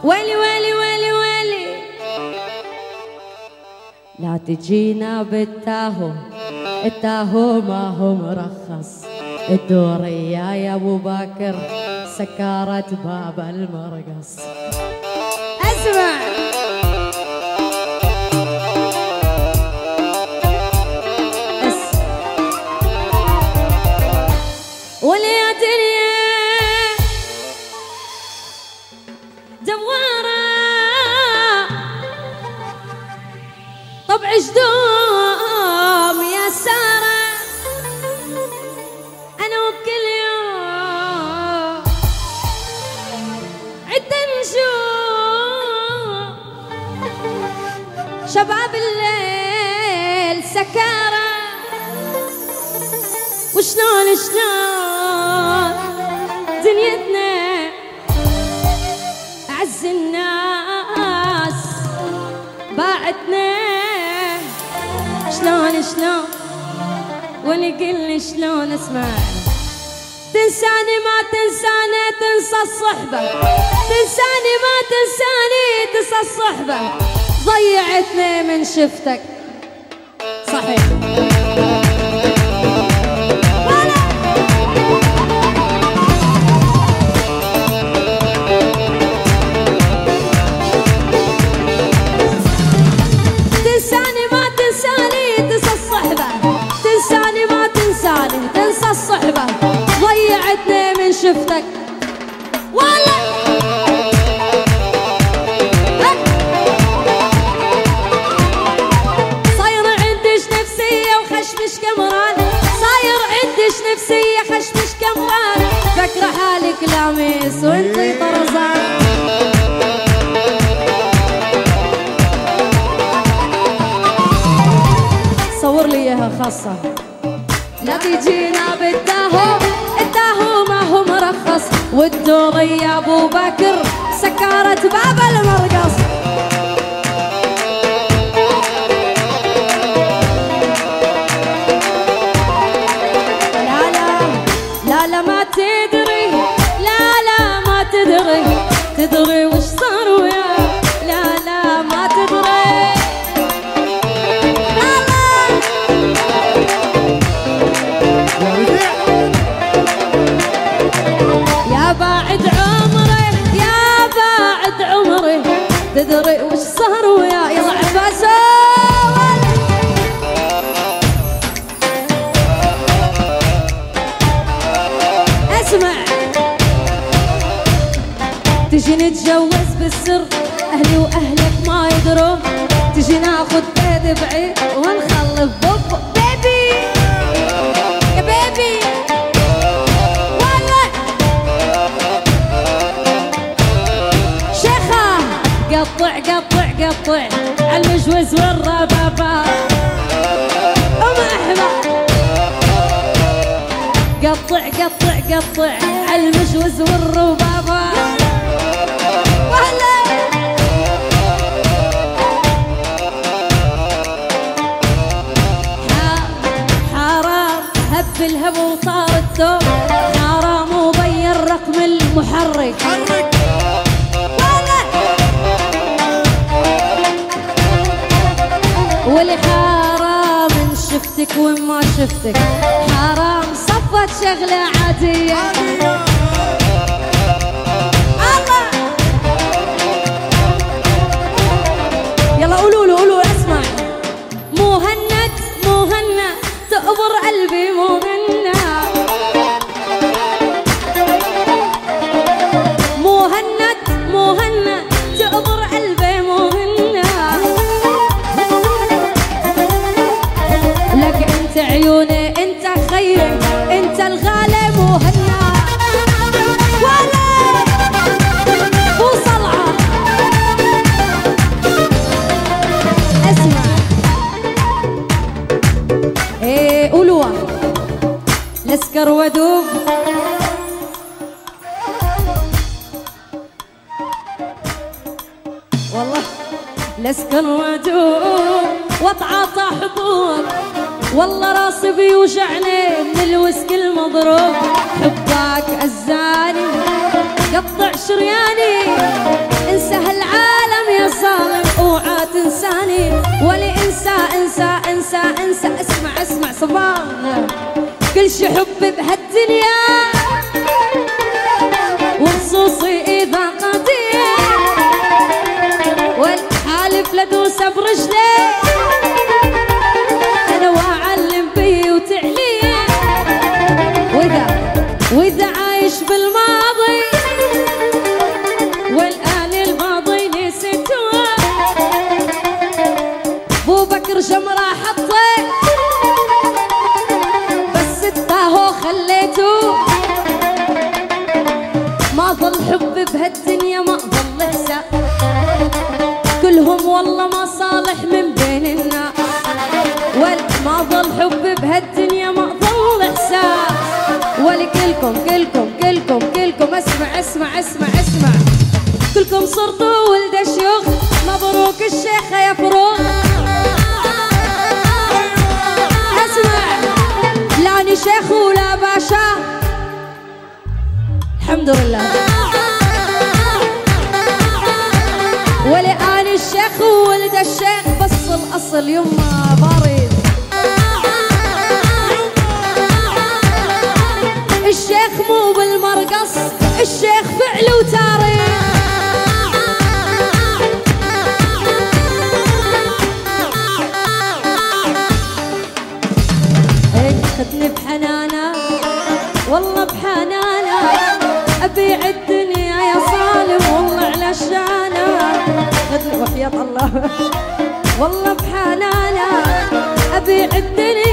ويلي ويلي ويلي ويلي لا تجينا بالتاهو، التاهو ما هو مرخص، الدورية يا ابو باكر سكرت باب المرقص. اسمع وليا دنيا دوارة طبع جدوم يا سارة، أنا وكل يوم عد نجوم شباب الليل سكارة، وشلون شلون دنيتنا أعز الناس باعتنا، شلون شلون ونقل شلون. اسمع تنساني ما تنساني تنسى الصحبة، تنساني ما تنساني تنسى الصحبة، ضيعتني من شفتك صحيح. الصحبة ضيعتني من شفتك والله. صاير عندش نفسية وخشمش كمران، صاير عندش نفسية خشمش كمران، فكرة حالك لامس وانتي طرزان. صور لي اياها خاصة. لا تجينا بالتاهو، التاهو ما هو مرخص، والدوري يا ابو بكر سكرت باب المرقص. لا لا لا لا ما تدري، لا لا ما تدري، تدري وش صار وياه، لا لا ما تدري. يا باعد عمري يا باعد عمري، تدري وش صار وياه. يلا عباسة اسمع تجي نتجوز بالسر، اهلي واهلك ما يدروا، تجي ناخذ بيد بعيد ونخلف بوب بيبي يا بيبي. قطع قطع قطع عالمجوز والربابة أم أحمد، قطع قطع قطع عالمجوز والربابة وهلا. حرام هب الهب وطار الثوب، حرام وضيع الرقم المحرك. واللي حرام ان شفتك وما شفتك، حرام صفت شغلة عادية. الله يلا قولوا له قولوا اسمع. مهند مهند تقبر قلبي مهند، مهند مهند تقبر قلبي مهند، انت عيوني انت خيري انت الغالي مهنا ولا مو صلعة. اسمع ايه قولوا لسكر ودوب، والله لسكر ودوب واتعاطى حبوب، والله راسي بيوجعني من الوسك المضروب، حبك أزاني قطع شرياني انسى شي حب بهالدنيا وخصوصي إذا قدير والحالف لدوس برجلي أنا وأعلم بي وتعليم وإذا عايش بالماضي والآن الماضي نسيته بو بكر جمرة حطي بس التاهو خليته ما ظل حب بهالدنيا ما ظل حساب كلهم والله مصالح من بين الناس ما ظل حب بهالدنيا ما ظل حساب ولكلكم كلكم اسمع كلكم صرتوا ولد شيوخ مبروك الشيخ يا فروخ اسمع لاني شيخ ولا باشا الحمد لله ولاني الشيخ وولد الشيخ بس الاصل يما بارد الشيخ مو بالمرقص الشيخ فعل وتاريخ خدني بحنانه والله بحنانه ابيع الدنيا يا صالم والله علشانه خدني وحياة الله والله بحنانه ابيع الدنيا